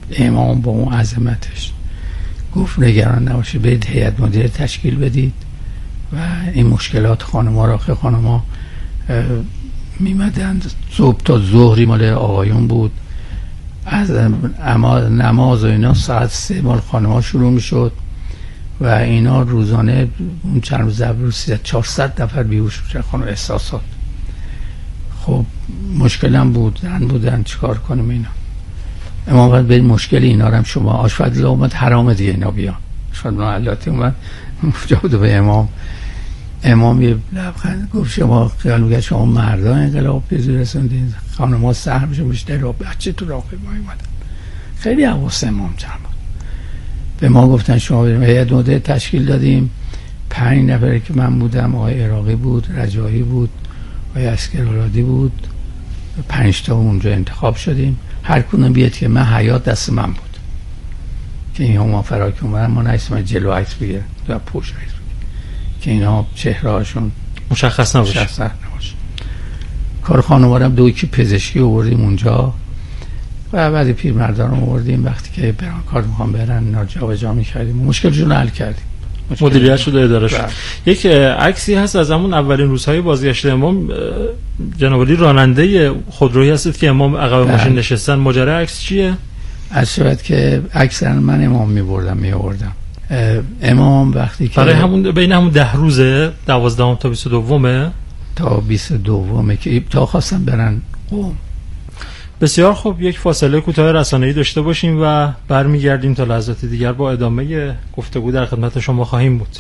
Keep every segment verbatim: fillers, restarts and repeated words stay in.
امام با اون عظمتش گفت نگران نباشید، برید هیئت مدیره تشکیل بدید و این مشکلات خانم‌ها را که خانم‌ها میمدن صبح تا ظهری مال آقایون بود، از نماز و اینا ساعت سه مال خانم‌ها شروع میشد و اینا روزانه اون چند روز قبل چهارصد نفر بیهوش میشن خانم احساسات. خب مشکلم بود، زن بودن چیکار کنیم اینا. امام باید برید مشکل اینا رو هم شما آشفت الله اومد حرام دیگه اینا بیان. شاید معلاتی اومد جواب به امام. امام یه لبخند گفت شما خیال میگه شما مردا انقلاب پیزی رسوندین، خانم‌ها سهر میشن بیشتر را بچه تو راه ما اومدن. خیلی حواس امام جمع بود. به ما گفتن شما بریم هیئت مدیره تشکیل دادیم، پنج نفری که من بودم، آقای عراقی بود، رجایی بود، آقای اسکرولادی بود، پنج تا اونجا انتخاب شدیم. هر کدوم بیاد که من حیات دست من بود که این هم فراک اومدن، ما نایستم جلو عکس بگیرن و پشت عکس بگیرن که اینا چهره هاشون مشخص نباشه. مشخص نباشه. کار خانوارم دو کی پزشکی آوردیم اونجا و بعد پیرمردان رو آوردیم. وقتی که بران کار میخوام برن اینا جابجا می‌کردیم، مشکلشون رو حل کردیم، مدیریت شده، اداره شد. یک عکسی هست از همون اولین روزهای بازگشت امام، جناب علی راننده خودرویی هستید که امام عقب ماشین نشستن. ماجرا عکس چیه؟ از شاید که اکثرا من امام می‌بردم می‌آوردم. امام وقتی که برای همون بین همون ده روزه دوازدهم تا بیست و دومه تا بیست و دومه که تا خواستم برن قم. بسیار خوب، یک فاصله کوتاه رسانه‌ای داشته باشیم و برمیگردیم تا لحظات دیگر با ادامه گفتگو در خدمت شما خواهیم بود.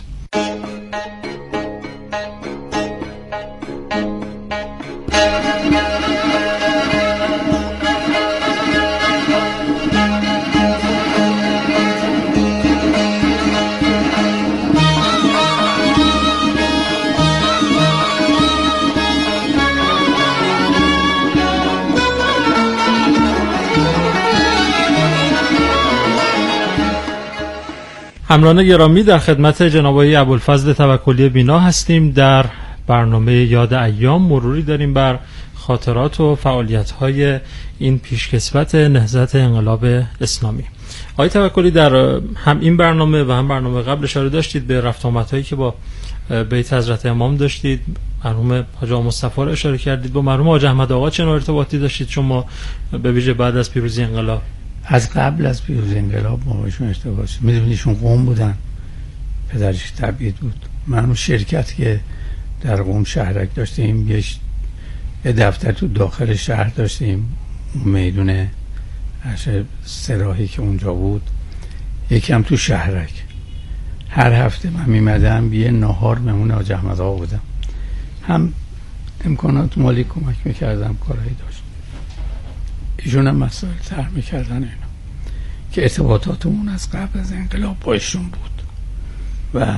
همراهان گرامی، در خدمت جناب آقای ابوالفضل توکلی بینا هستیم. در برنامه یاد ایام مروری داریم بر خاطرات و فعالیت‌های این پیشکسوت نهضت انقلاب اسلامی. آقای توکلی، در هم این برنامه و هم برنامه قبل اشاره داشتید به رفت آمدهایی که با بیت حضرت امام داشتید. مرحوم حاج آقا مصطفی رو اشاره کردید. با مرحوم حاج احمد آقا چه نوع ارتباطی داشتید شما، به ویژه بعد از پیروزی انقلاب؟ از قبل از پیروزی انقلاب ما باشون اشتباه شد. میدونیشون قم بودن، پدرش تبعید بود. من اون شرکت که در قم شهرک داشتیم، یه دفتر تو داخل شهر داشتیم، اون میدونه سراحی که اونجا بود، یکم تو شهرک. هر هفته من میمدم یه نهار مهمون حاج احمد آقا بودم، هم امکانات مالی کمک میکردم، کارهایی داشت، ایشون هم مسائل طرح میکردن اینا که ارتباطاتمون از قبل از انقلاب با ایشون بود. و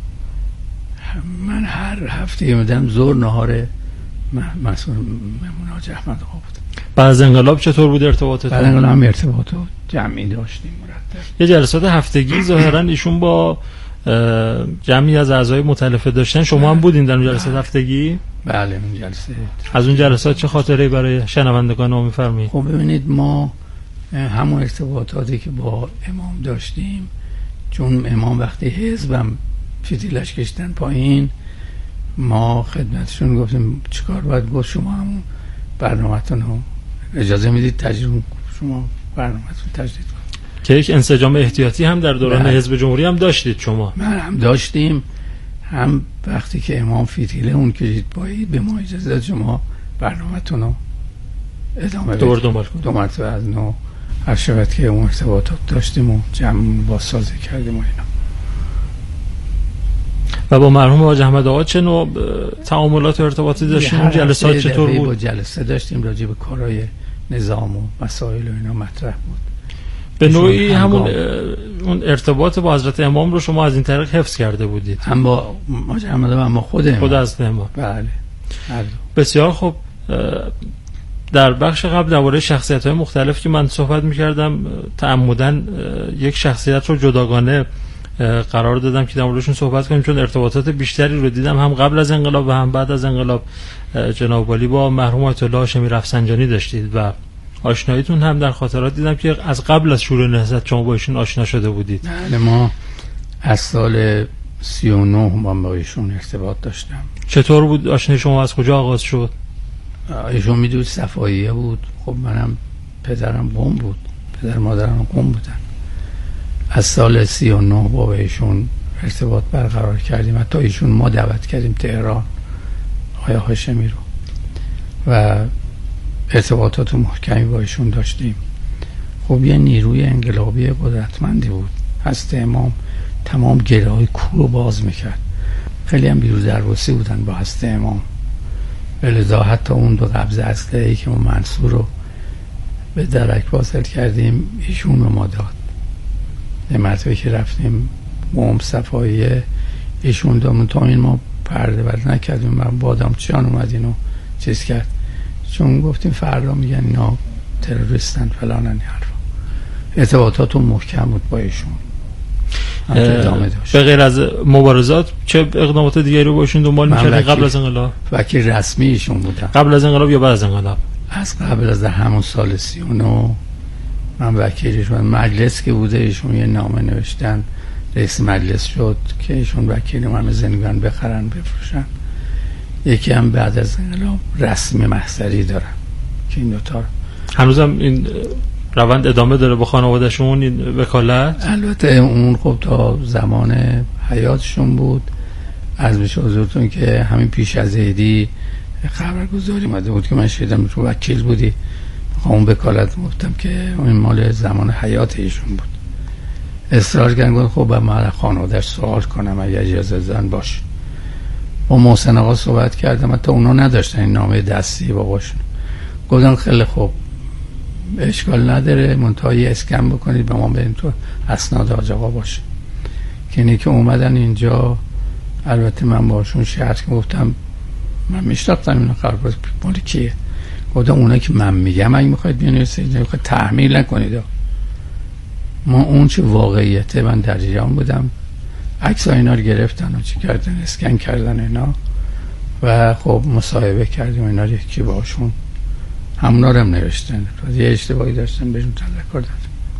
من هر هفته میمدم زور نهار مسئول مهمون حاج احمد آقا بودم. بعد از انقلاب چطور بود ارتباطتون؟ بعد انقلاب هم ارتباطات جمعی داشتیم مرتب. یه جلسات هفتگی ظاهرا ایشون با جمعی از اعضای مختلف داشتن، شما هم بودین در اون جلسات هفتگی؟ بله اون جلسه. از اون جلسات چه خاطره‌ای برای شنوندگان ما می‌فرمایید؟ خب ببینید، ما همون ارتباطاتی که با امام داشتیم، چون امام وقتی حزبم فتیلش کشتن پایین، ما خدمتشون گفتیم چیکار باید گفت، شما همون برنامه‌تون رو اجازه میدید تجدید، شما برنامه‌تون تجدید کنید. که یک انسجام احتیاطی هم در دوران حزب جمهوری هم داشتید شما؟ من هم داشتیم، هم وقتی که امام فتیله اون کشید پایین به ما اجازه داد شما برنامه‌تون رو ادامه بدید. دور دنبال کنید. دو مرتبه از نو هر شبت که اون ارتباطات داشتیم و جمع بازسازی کردیم و اینا. و با مرحوم حاج احمد آقا چه نوع تعاملات و ارتباطی داشتیم؟ اون جلسات چطور بود؟ با جلسه داشتیم راجع به کارهای نظام و مسائل و اینا مطرح بود. به نوعی همون اون ارتباط با حضرت امام رو شما از این طریق حفظ کرده بودید؟ هم با حاج احمد آقا، هم با خود امام. خود از امام. بله. بسیار خوب. در بخش قبل درباره شخصیت‌های مختلف که من صحبت می‌کردم، تعمداً یک شخصیت رو جداگانه قرار دادم که در موردشون صحبت کنیم، چون ارتباطات بیشتری رو دیدم هم قبل از انقلاب و هم بعد از انقلاب. جناب علی با مرحوم آیت الله هاشمی رفسنجانی داشتید و آشناییتون هم در خاطرات دیدم که از قبل از شروع نهضت شما با ایشون آشنا شده بودید. بله، ما از سال سی و نه من با ایشون ارتباط داشتم. چطور بود آشنایی شما؟ از کجا آغاز شد؟ ایشون میدونید صفاییه بود، خب منم پدرم قم بود، پدر مادرم قم بودن. از سال سی و نه با ایشون ارتباط برقرار کردیم، حتی ایشون ما دعوت کردیم تهران آقای هاشمی رو و ارتباطات محکمی با ایشون داشتیم. خب یه نیروی انقلابی قدرتمندی بود. هست امام تمام گره های کور رو باز میکرد. خیلی هم بیرو درواسی بودن با هست امام، ولذا حتی اون دو قبض اسلحه‌ای که ما منصور رو به درک واصل کردیم ایشون به ما داد. یه مرتبه که رفتیم قم صفاییه ایشون دامون تا این ما پرده برد نکردیم و بادام چیان اومد اینو چیز کرد، چون گفتیم فردا میگن اینا تروریستن فلان این حرفا. ارتباطاتون محکم بود با ایشون. به غیر از مبارزات چه اقدامات دیگری رو با ایشون دنبال می‌کردین قبل از انقلاب؟ وکیل رسمی ایشون بودم. قبل از انقلاب یا بعد از انقلاب؟ از قبل از همون سال سی و نه من وکیلش بودم. مجلس که بوده ایشون یه نامه نوشتن، رئیس مجلس شد که ایشون وکیل من زندگان بخرن بفروشن. یکی هم بعد از انقلاب رسم محضری دارن که این دوتا هنوزم این روند ادامه داره با خانواده‌شون این وکالت؟ البته اون خب تا زمان حیاتشون بود. از میشه حضورتون که همین پیش از عیدی خبرگزاری اومده بود که من شیدم تو وکیل بودی، اون وکالت گفتم که این مال زمان حیات ایشون بود. اصرار کردن، گفت خب من خانواده‌اش سوال کنم اگه اجازه دادن باشه. با محسن آقا صحبت کردم، حتی اونا نداشتن این نامه دستی باباشون. گفتم خیلی خوب اشکال نداره، منتهی اسکن بکنید به ما بدین تو اسناد حاج آقا باشه. که اینی که اومدن اینجا، البته من باشون شرط که گفتم من میشناختم اینو خبرگزاری مال کیه. گفتم اونا که من میگم اگه میخواید بنویسید میخواید تحمیل نکنید. ما اون چه واقعیته من در جریان بودم. عکس اینا رو گرفتن و چی کردن، اسکن کردن اینا و خب مصاحبه کردیم اینا رو یکی باشون، همونا رو هم نوشتن. یه اشتباهی داشتن بهشون تذکر دادم.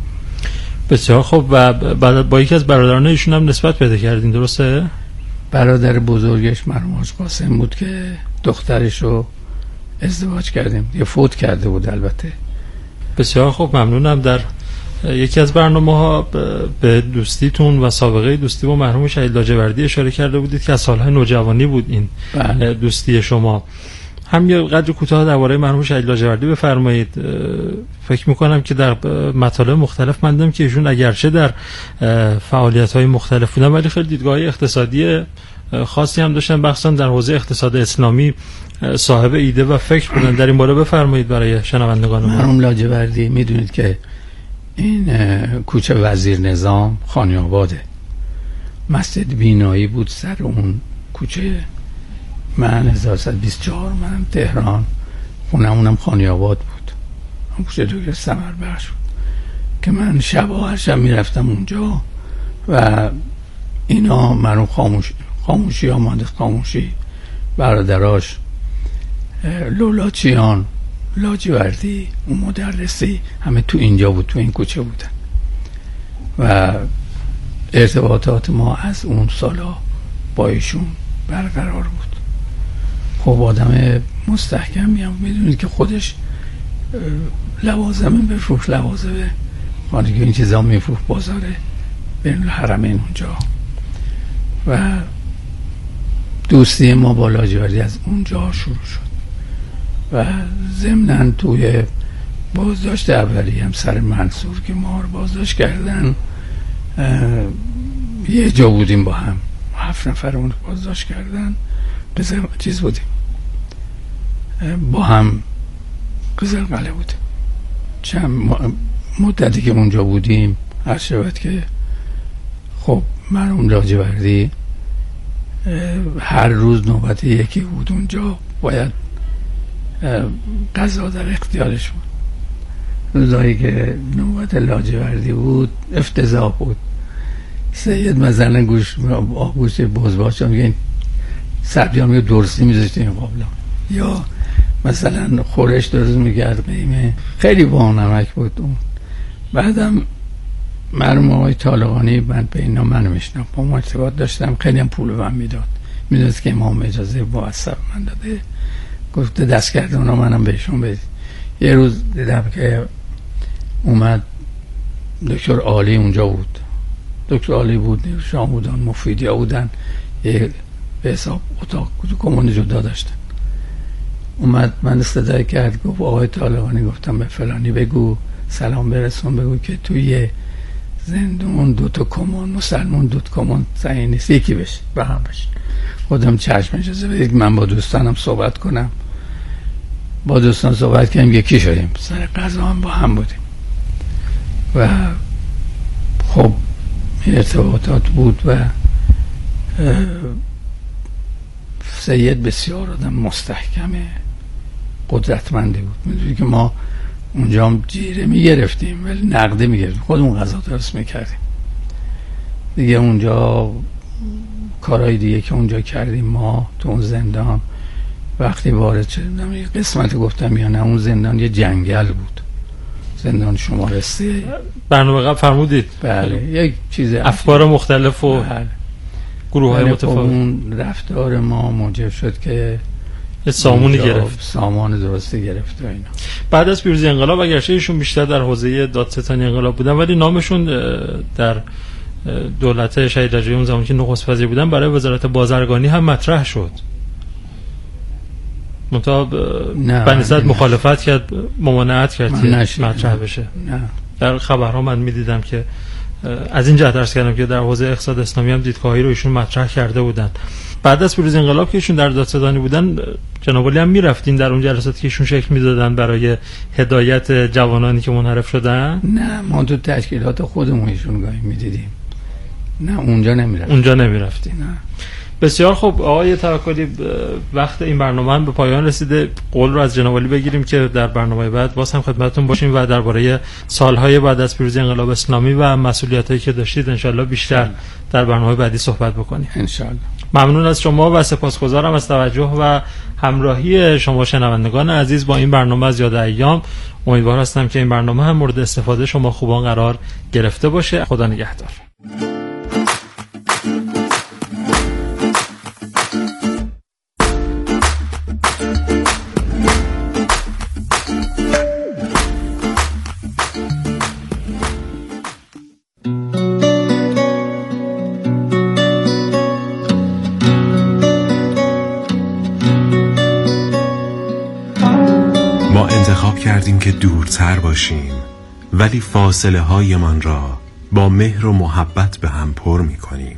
بسیار خوب. و بعد با یکی از برادران ایشون هم نسبت پیدا کردین، درسته؟ برادر بزرگش مرحوم حاج قاسم بود که دخترش رو ازدواج کردیم، یه فوت کرده بود البته. بسیار خوب، ممنونم. در یکی از برنامه‌ها به دوستیتون و سابقه دوستی با مرحوم شهید لاجوردی اشاره کرده بودید که از سالهای نوجوانی بود این بله. دوستی شما. هم یه قدر کوتاه درباره مرحوم شهید لاجوردی بفرمایید. فکر میکنم که در مطالب مختلف من دیدم که ایشون اگرچه در فعالیت‌های مختلف بودن ولی خیلی دیدگاه اقتصادی خاصی هم داشتن، مخصوصا در حوزه اقتصاد اسلامی صاحب ایده و فکر بودن. در این باره بفرمایید برای شنوندگان ما. مرحوم لاجوردی میدونید که این کوچه وزیر نظام خانی‌آباده، مسجد بینایی بود سر اون کوچه. من هزار و سیصد و بیست و چهار منم تهران، خونمونم خانی‌آباد بود، اون کوچه دکتر ثمربخش بود که من شب و هر شب میرفتم اونجا و اینا مرحوم خاموش خاموشی ها مهندس خاموشی، برادراش لولاچیان، لاجوردی، اون مدرسی، همه تو اینجا بود، تو این کوچه بودن و ارتباطات ما از اون سالا با ایشون برقرار بود. خب آدم مستحکمی هم میدونید که خودش لوازم بفروش، لوازم خانگی این چیزا میفروش بازاره بین الحرمین اونجا و دوستی ما با لاجوردی از اونجا شروع شد و ضمناً توی بازداشت اولی هم سر منصور که ما رو بازداشت کردن یه جا بودیم با هم، هفت نفرمون بازداشت کردن، قزل چیز بودیم با هم، قزل قلعه بودیم. چند مدتی که اونجا بودیم هر شود که خب مرحوم لاجوردی هر روز نوبت یکی بود اونجا، باید قضا در اختیارش بود. روزایی که نوبت لاجوردی بود افتضاح بود. سید مثلا گوش آگوش بزباش میگه این سبزیان میگه درستی میذاشته این قابلا، یا مثلا خورش درست میکرد، قیمه خیلی با نمک بود اون. بعدم مرحوم آقای طالقانی من به اینا منو میشنم با ما ارتباط داشتم، خیلی هم پول من میداد، میدونست که امام اجازه با اصف من داده، گفته دست کرده اونا منم بهشون بدید. یه روز دیدم که اومد دکتر عالی اونجا بود، دکتر عالی بود، شام بودن، مفیدی ها بودن، یه به حساب اتاق کمون جدا داشتن. اومد من صدای کرد، گفت آقای طالقانی، گفتم به فلانی بگو سلام برسون، بگو که توی زندون دو تا کمون مسلمون دو تا کمون تعیین نیست، یکی بشه به هم بشه. خودم چشم اجازه بدید من با دوستانم صحبت کنم. با دوستان صحبت کردیم، یکی شدیم، سر غذا هم با هم بودیم و خب ارتباطات بود و سید بسیار آدم مستحکمه، قدرتمندی بود. میدونی که ما اونجا هم جیره میگرفتیم ولی نقده میگرفتیم، خودمون غذا درست میکردیم دیگه. اونجا کارهای دیگه که اونجا کردیم ما تو اون زندان، وقتی وارد شدم یه قسمت گفتم یا نه، اون زندان یه جنگل بود، زندان شماره سه. برنامه قبل فرمودید بله، یک چیز افکار مختلف و بله. گروه های متفاوت. اون رفتار ما موجب شد که سامونی گرفت، سامان درستی گرفت و اینا. بعد از پیروزی انقلاب، اگرچه ایشون بیشتر در حوزه دادستانی انقلاب بودن ولی نامشون در دولت شهید رجایی اون زمان که نخست وزیر بودن برای وزارت بازرگانی هم مطرح شد. منتها بنی صدر مخالفت کرد، ممانعت کرد که مطرح بشه. نه. در خبرها من میدیدم که از این جهت درس کردم که در حوزه اقتصاد اسلامی هم دیدگاهی رو ایشون مطرح کرده بودن. بعد از پیروزی انقلاب که ایشون در دادستانی بودن، جناب عالی هم میرفتین در اون جلساتی که ایشون شکل میدادن برای هدایت جوانانی که منحرف شدن؟ نه، ما تو تشکیلات خودمون ایشون گاهی میدیدیم. نه اونجا نمیرفتیم. اونجا نمیرفتین. نه. بسیار خوب آقای توکلی، وقت این برنامه هم به پایان رسیده. قول رو از جناب عالی بگیریم که در برنامه بعد باز هم خدمتتون باشیم و درباره سالهای بعد از پیروزی انقلاب اسلامی و مسئولیتایی که داشتید انشالله بیشتر در برنامه بعدی صحبت بکنیم انشالله. ممنون از شما و سپاسگزارم از توجه و همراهی شما شنوندگان عزیز با این برنامه از یاد ایام. امیدوار هستم که این برنامه هم مورد استفاده شما خوبان قرار گرفته باشه. خدا نگهدار. کردیم که دورتر باشیم ولی فاصله های من را با مهر و محبت به هم پر می کنیم.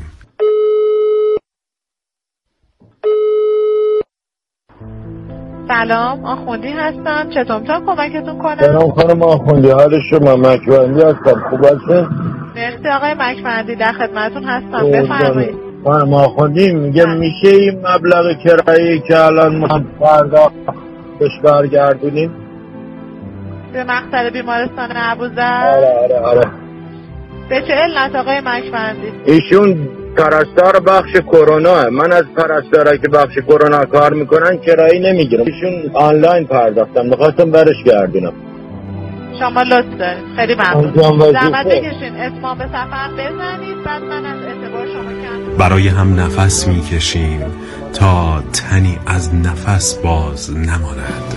سلام، آخوندی هستم. چطور میتونم کمکتون کنم؟ سلام خانم آخوندی، حال شما؟ مکبندی هستم. خوب هستم؟ مرسی آقای مکبندی، در خدمتون هستم. بفرمایید. خانم آخوندی میگه میشه این مبلغ کرایه‌ای که الان ما پرداختش برگردونیم به مقصد بیمارستان ابوذر؟ آره آره آره. به چه علت آقای مکبندی؟ ایشون پرستار بخش کرونا، من از پرستارا که بخش کرونا کار میکنن کرایه نمیگیرم، ایشون آنلاین پرداختم، میخواستم برش گردونم. شما لطف دارید، خیلی ممنون. زحمت بکشین اتمام به سفر بزنید، بعد من از اعتبار شما کردم. برای هم نفس میکشیم تا تنی از نفس باز نماند.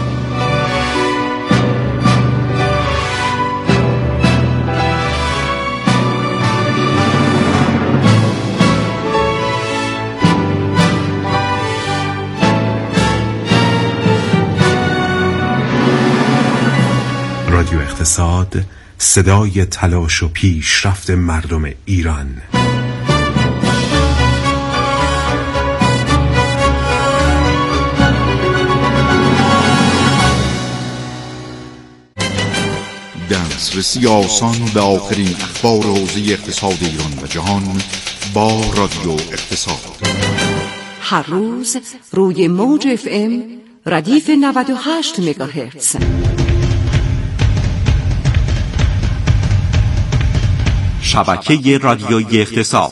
رادیو اقتصاد، صدای تلاش و پیشرفت مردم ایران. دسترسی آسان به آخرین اخبار حوزه اقتصاد ایران و جهان با رادیو اقتصاد. هر روز روی موج اف ام ردیف نود و هشت مگاهرتز. شبکه رادیویی اقتصاد.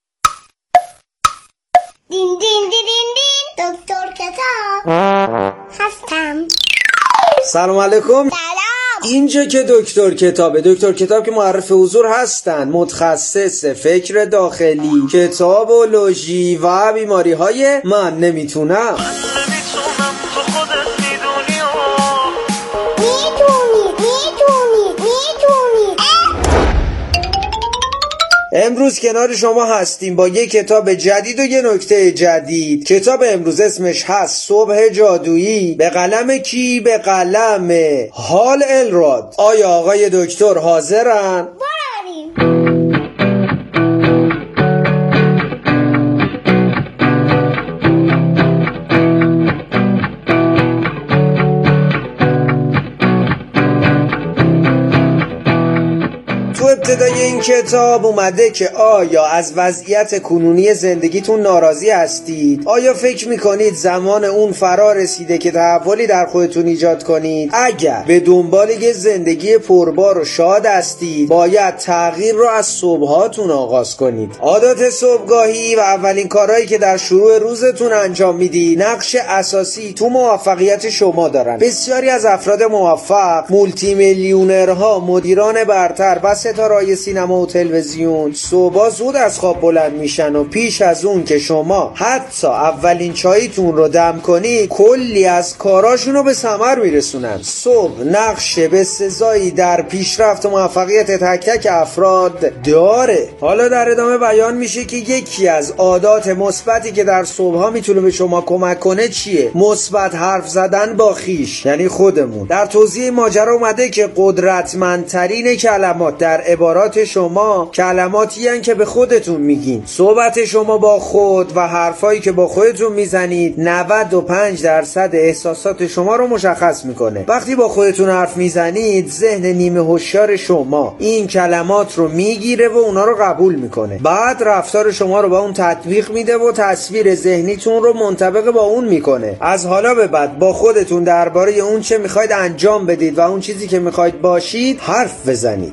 دین دین دین دین دین دکتر کتاب هستم. سلام علیکم. سلام. اینجا که دکتر کتابه. دکتر کتاب که معرف حضور هستن، متخصص فکر داخلی، کتابولوژی و بیماری های من نمیتونم. امروز کنار شما هستیم با یک کتاب جدید و یه نکته جدید. کتاب امروز اسمش هست صبح جادویی، به قلم کی؟ به قلم هال الراد. آیا آقای دکتر حاضرن؟ بریم. ابتدای این کتاب اومده که آیا از وضعیت کنونی زندگیتون ناراضی هستید؟ آیا فکر میکنید زمان اون فرا رسیده که تحولی در خودتون ایجاد کنید؟ اگر به دنبال یه زندگی پربار و شاد هستید، باید تغییر رو از صبحاتون آغاز کنید. عادات صبحگاهی و اولین کارهایی که در شروع روزتون انجام میدید نقش اساسی تو موفقیت شما دارن. بسیاری از افراد موفق، مولتی میلیونرها، مدیران برتر و ستاره‌های سینما و تلویزیون صبح زود از خواب بلند میشن و پیش از اون که شما حتی اولین چاییتون رو دم کنید کلی از کاراشون رو به ثمر میرسونن. صبح نقش بسزایی در پیشرفت و موفقیت تک تک افراد داره. حالا در ادامه بیان میشه که یکی از عادات مثبتی که در صبحها میتونه به شما کمک کنه چیه؟ مثبت حرف زدن با خیش، یعنی خودمون. در توضیح ماجرا اومده که قدرتمندترین کلمات در عبارات شما کلماتی هستند که به خودتون میگین. صحبت شما با خود و حرفایی که با خودتون میزنید نود و پنج درصد احساسات شما رو مشخص میکنه. وقتی با خودتون حرف میزنید ذهن نیمه هوشیار شما این کلمات رو میگیره و اونا رو قبول میکنه. بعد رفتار شما رو با اون تطبیق میده و تصویر ذهنیتون رو منطبق با اون میکنه. از حالا به بعد با خودتون درباره اون چه میخواید انجام بدید و اون چیزی که میخواید باشید حرف بزنید.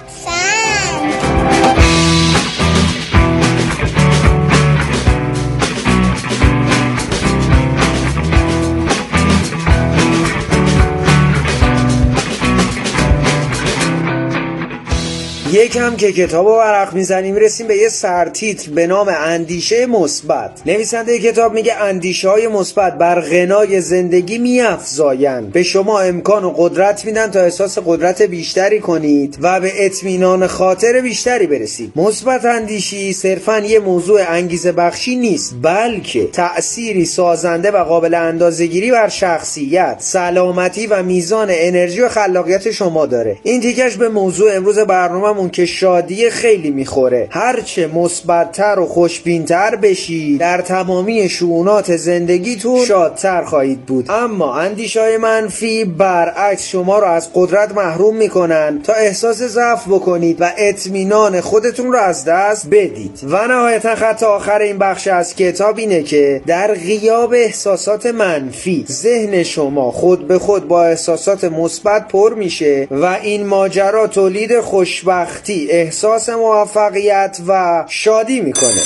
یکم که کتاب رو ورق میزنیم رسیم به یه سرتیتر به نام اندیشه مثبت. نویسنده کتاب میگه اندیشه های مثبت بر غنای زندگی میافزایند، به شما امکان و قدرت میدن تا احساس قدرت بیشتری کنید و به اطمینان خاطر بیشتری برسید. مثبت اندیشی صرفاً یه موضوع انگیزه بخشی نیست، بلکه تأثیری سازنده و قابل اندازه‌گیری بر شخصیت، سلامتی و میزان انرژی و خلاقیت شما داره. این تیکش به موضوع امروز برنامه که شادی خیلی میخوره. هرچه مثبت‌تر و خوشبین‌تر بشی در تمامی شؤونات زندگیتون شادتر خواهید بود. اما اندیشه‌های منفی برعکس شما رو از قدرت محروم میکنن تا احساس ضعف بکنید و اطمینان خودتون رو از دست بدید. و نهایتا خط آخر این بخش از کتاب اینه که در غیاب احساسات منفی ذهن شما خود به خود با احساسات مثبت پر میشه و این ماجرا تولید خوشبختی، احساس موفقیت و شادی میکنه.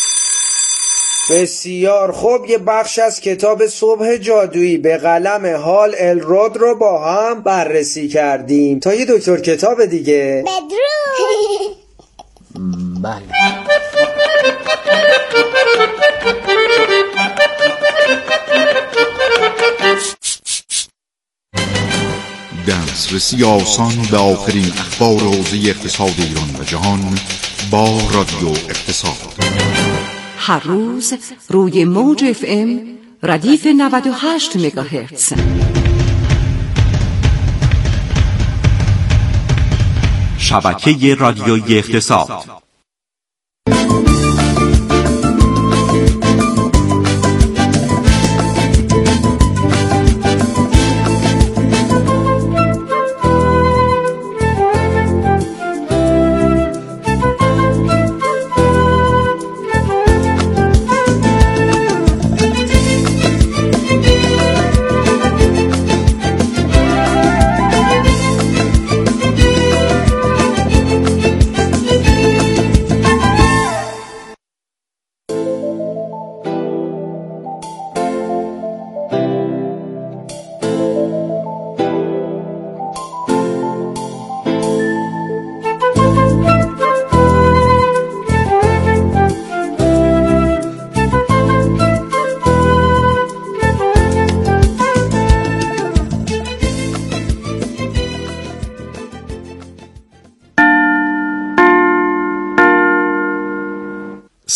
بسیار خوب، یه بخش از کتاب صبح جادویی به قلم هال الراد رو با هم بررسی کردیم. تا یه دکتر کتاب دیگه بدرود. بله. دسترسی آسان به آخرین اخبار حوزه اقتصاد ایران و جهان با رادیو اقتصاد. هر روز روی موج اف ام ردیف نود و هشت مگاهرتز. شبکه رادیویی اقتصاد.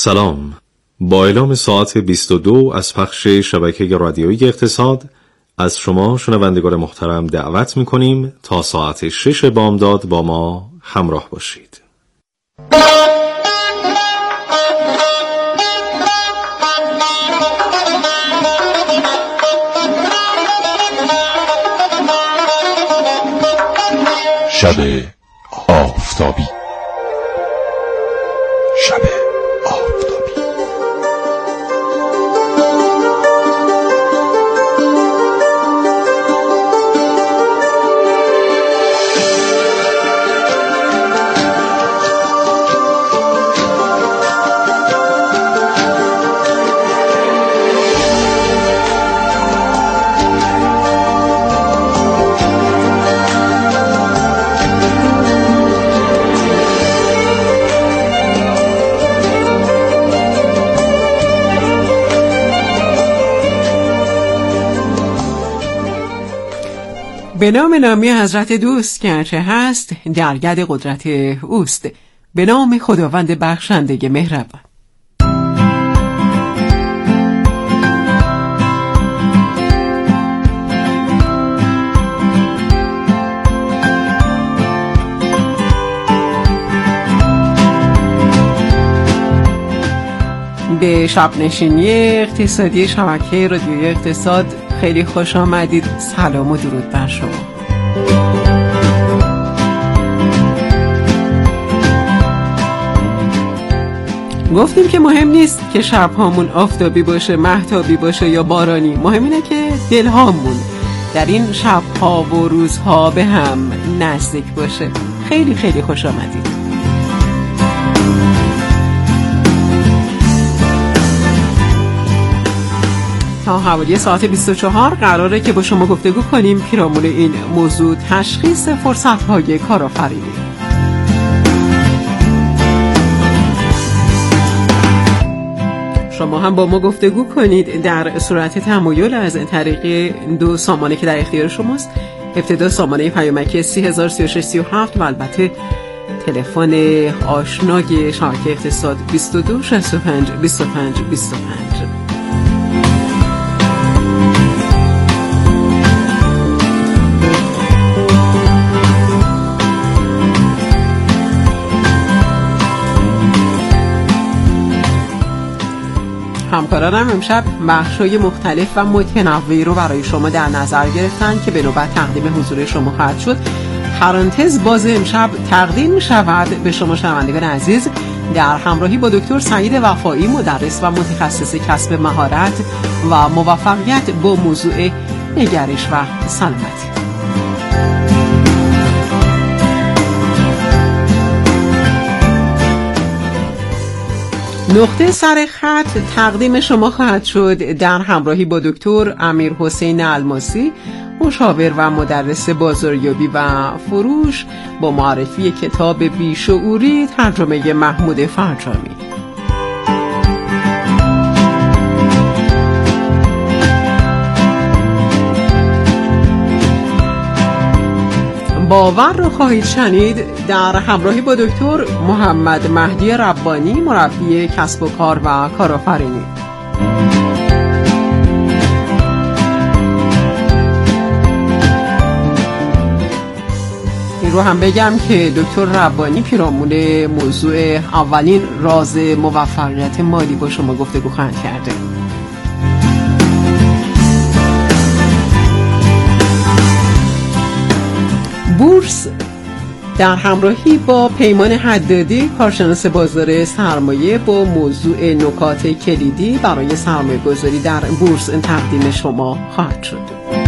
سلام. با اعلام ساعت بیست و دو از پخش شبکه رادیویی اقتصاد از شما شنوندگان محترم دعوت می‌کنیم تا ساعت شش بامداد با ما همراه باشید. شب آفتابی. شب آفتابی. به نام نامی حضرت دوست که هرچه هست درگد قدرت اوست. به نام خداوند بخشنده مهربان. به شب نشینی اقتصادی شبکه رادیویی اقتصاد خیلی خوش آمدید. سلام و درود بر شما. گفتیم که مهم نیست که شبهامون آفتابی باشه، مهتابی باشه یا بارانی. مهم اینه که دلهامون در این شبها و روزها به هم نزدیک باشه. خیلی خیلی خوش آمدید. تا حوالی ساعت بیست و چهار قراره که با شما گفتگو کنیم پیرامون این موضوع: تشخیص فرصت‌های کارآفرینی. شما هم با ما گفتگو کنید در صورت تمایل از طریق دو سامانه که در اختیار شماست. ابتدا سامانه پیامکی سی هزار سی و شش سی و هفت و البته تلفن آشنای شبکه اقتصاد بیست و دو شصت و پنج بیست و پنج بیست و پنج. همکارانم امشب بخش‌های مختلف و متنوعی رو برای شما در نظر گرفتن که به نوبت تقدیم حضور شما خواهد شد. پرانتز باز امشب تقدیم شود به شما شنوندگان عزیز در همراهی با دکتر سعید وفایی، مدرس و متخصص کسب مهارت و موفقیت با موضوع نگرش و سلامتی. نقطه سر خط تقدیم شما خواهد شد در همراهی با دکتر امیر حسین الماسی، مشاور و مدرس بازاریابی و فروش، با معرفی کتاب بیشعوری ترجمه محمود فرجامی. باور رو خواهید شنید در همراهی با دکتر محمد مهدی ربانی، مربی کسب و کار و کارآفرینی. این رو هم بگم که دکتر ربانی پیرامون موضوع اولین راز موفقیت مالی با شما گفتگو خواهند کرده. بورس در همراهی با پیمان حدادی، کارشناس بازار سرمایه، با موضوع نکات کلیدی برای سرمایه گذاری در بورس تقدیم شما خواهد شد.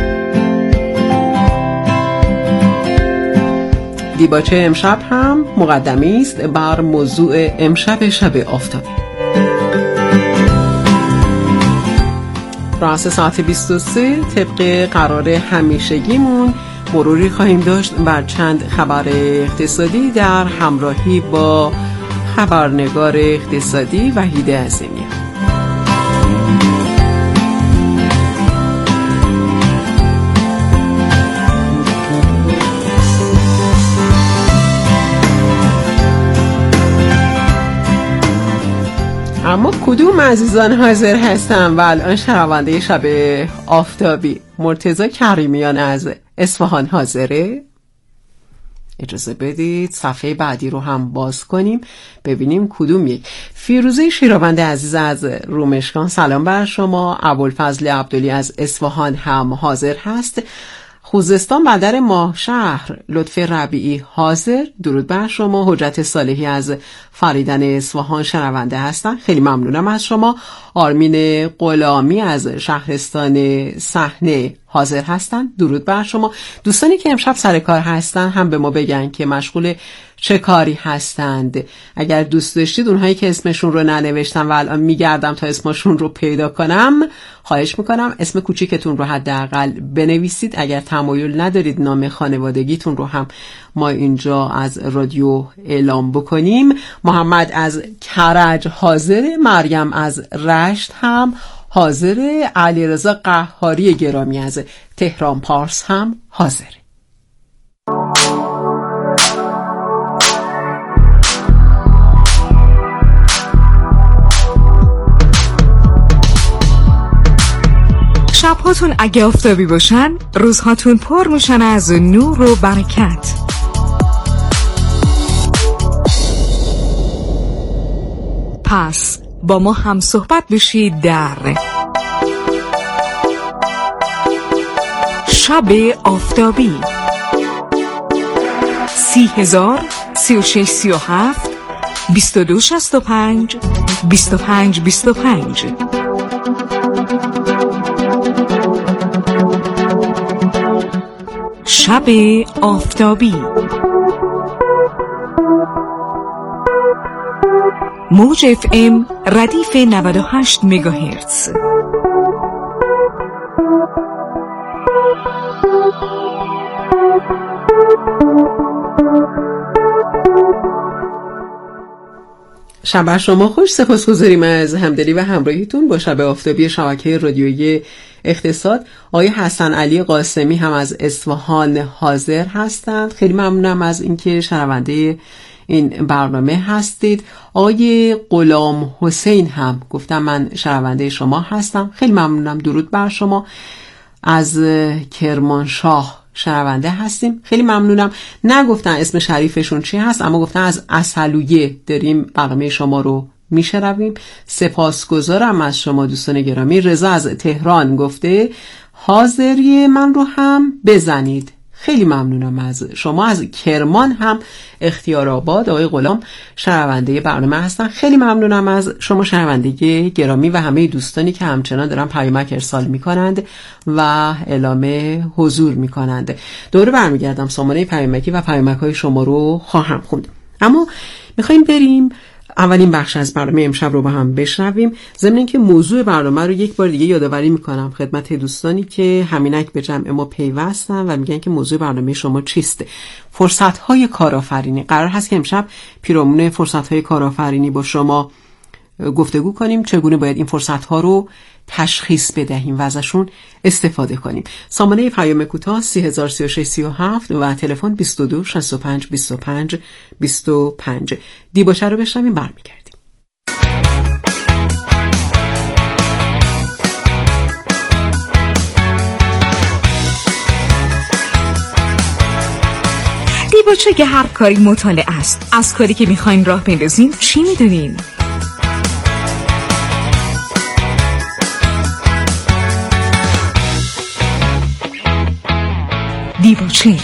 دیباچه امشب هم مقدمی است بر موضوع امشب شب آفتابی. راست ساعت بیست و سه طبق قرار همیشگیمون مروری خواهیم داشت بر چند خبر اقتصادی در همراهی با خبرنگار اقتصادی وحید عظیمی. اما کدوم عزیزان حاضر هستن و الان شنونده شب آفتابی؟ مرتضی کریمیان از اصفهان حاضره؟ اجازه بدید صفحه بعدی رو هم باز کنیم ببینیم کدوم یک. فیروزه شیراوند عزیز از رومشکان، سلام بر شما. ابوالفضل عبدلی از اصفهان هم حاضر هست. خوزستان بندر ماه شهر لطفی ربیعی حاضر، درود بر شما. حجت صالحی از فریدن اصفهان شنونده هستن، خیلی ممنونم از شما. آرمین غلامی از شهرستان صحنه حاضر هستن، درود بر شما. دوستانی که امشب سر کار هستن هم به ما بگن که مشغول چه کاری هستند. اگر دوست داشتید اونهایی که اسمشون رو ننوشتم و الان میگردم تا اسمشون رو پیدا کنم، خواهش میکنم اسم کوچیکتون رو حداقل بنویسید. اگر تمایل ندارید نام خانوادگیتون رو هم ما اینجا از رادیو اعلام بکنیم. محمد از کرج حاضر، مریم از رشت هم حاضر، علیرضا قهاری گرامی از تهران پارس هم حاضر. شبهاتون اگه آفتابی باشن، روزهاتون پر میشن از نور و برکت. پس با ما هم صحبت بشید در شب آفتابی. سی هزار سی و شش سی و هفت بیست و دو شست و پنج بیست و پنج بیست و پنج. شب آفتابی، موج اف ام ردیف نود و هشت مگاهرتز. شب شما خوش. سپاسگزاریم از همدلی و همراهیتون با شب آفتابی شبکه رادیویی اقتصاد. آقای حسن علی قاسمی هم از اصفهان حاضر هستند، خیلی ممنونم از اینکه شنونده این برنامه هستید. آقای غلام حسین هم گفتم من شنونده شما هستم، خیلی ممنونم، درود بر شما. از کرمانشاه شنونده هستیم، خیلی ممنونم. نگفتن اسم شریفشون چی هست اما گفتن از اصلویه داریم برنامه شما رو میشنویم. سپاسگزارم از شما دوستان گرامی. رضا از تهران گفته حاضری من رو هم بزنید، خیلی ممنونم از شما. از کرمان هم اختیار آباد آقای غلام شنونده برنامه هستن، خیلی ممنونم از شما شنونده گرامی و همه دوستانی که همچنان دارن پیامک ارسال میکنند و اعلام حضور میکنند. دوره برمیگردم سامانه پیامکی و پیامک های شما رو خواهم خوند، اما میخوایم بریم اولین بخش از برنامه امشب رو با هم بشنویم. ضمن اینکه موضوع برنامه رو یک بار دیگه یادآوری میکنم خدمت دوستانی که همینک به جمع ما پیوستن و میگن که موضوع برنامه شما چیست. فرصت‌های کارآفرینی. قرار هست که امشب پیرامون فرصت‌های کارآفرینی با شما گفتگو کنیم، چگونه باید این فرصت‌ها رو تشخیص بدهیم و ازشون استفاده کنیم. سامانه پیام کوتاه سی هزار سی و شش سی و هفت و تلفن بیست و دو شصت و پنج بیست و پنج بیست و پنج. دیباچه رو بشنویم برمیگردیم. دیباچه که هر کاری مطالعه است. از کاری که میخواین راه بندازین چی میدونین؟ دیباچه.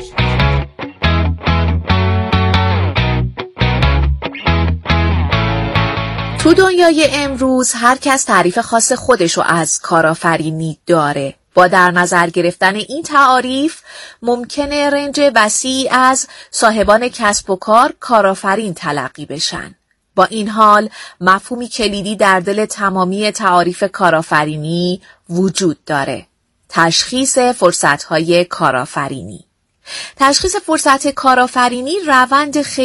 تو دنیای امروز هر کس تعریف خاص خودشو از کارآفرینی داره. با در نظر گرفتن این تعاریف ممکنه رنج وسیعی از صاحبان کسب و کار کارآفرین تلقی بشن. با این حال مفهومی کلیدی در دل تمامی تعاریف کارآفرینی وجود داره: تشخیص فرصت‌های کارآفرینی. تشخیص فرصت کارآفرینی روند خیلی